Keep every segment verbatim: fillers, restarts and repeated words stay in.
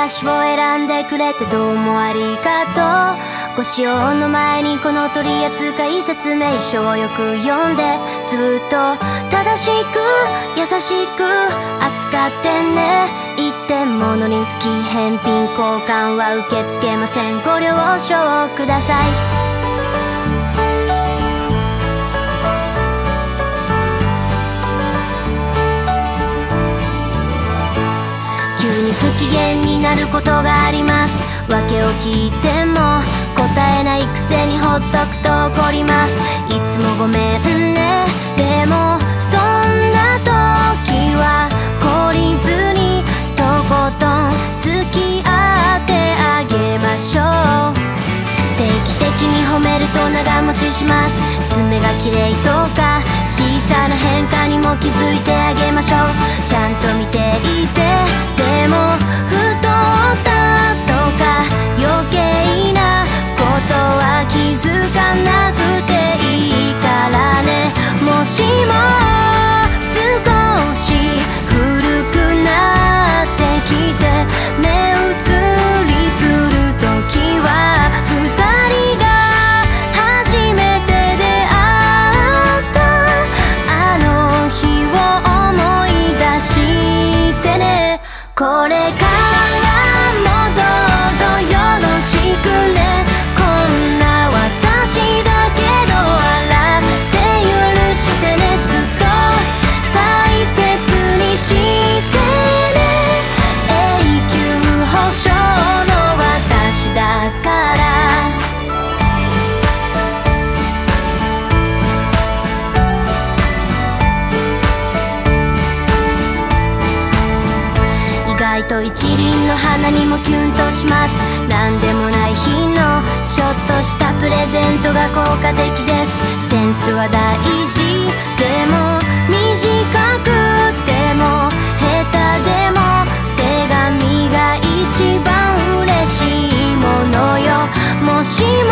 私を選んでくれてどうもありがとう。ご使用の前にこの取扱説明書をよく読んで、ずっと正しく優しく扱ってね。一点物につき返品交換は受け付けません。ご了承ください。急に不機嫌になることがあります。訳を聞いても答えないくせにほっとくと怒ります。いつもごめんね。でもそんな時は懲りずにとことん付き合ってあげましょう。定期的に褒めると長持ちします。爪が綺麗とか小さな変化にも気づいてあげましょう。ちゃんと見ていて、でも太ったとか余計なことは気づかなくていいからね。もしも少し古くなってきて目移りするときは、二人が初めて出会ったあの日を思い出してね。これからもどうぞよろしくね。こんな私だけど笑って許してね。ずっと大切にしてね。永久保証の私だから。意外と一輪の花にもキュンとします。なんでもない日のちょっとしたプレゼントが効果的です。センスは大事。でも短くても下手でも手紙が一番嬉しいものよ。もしも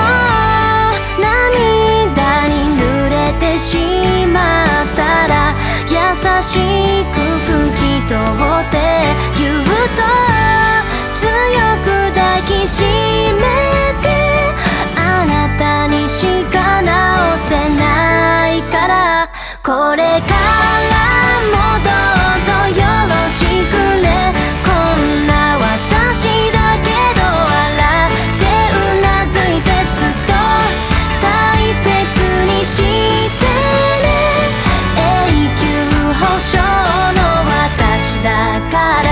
涙に濡れてしまったら優しく拭き取ってぎゅっと強く抱きしめて、あなたにしか直せないから。これからもどうぞよろしくね。こんな私だけど笑ってうなずいて、ずっと大切にしてね。永久保証の私だから。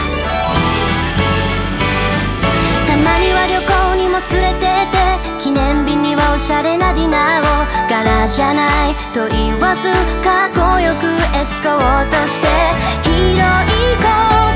たまには旅行にも連れてって、記念日にはおしゃれなディナーを柄じゃないと言わずかっこよくエスコートして、広い声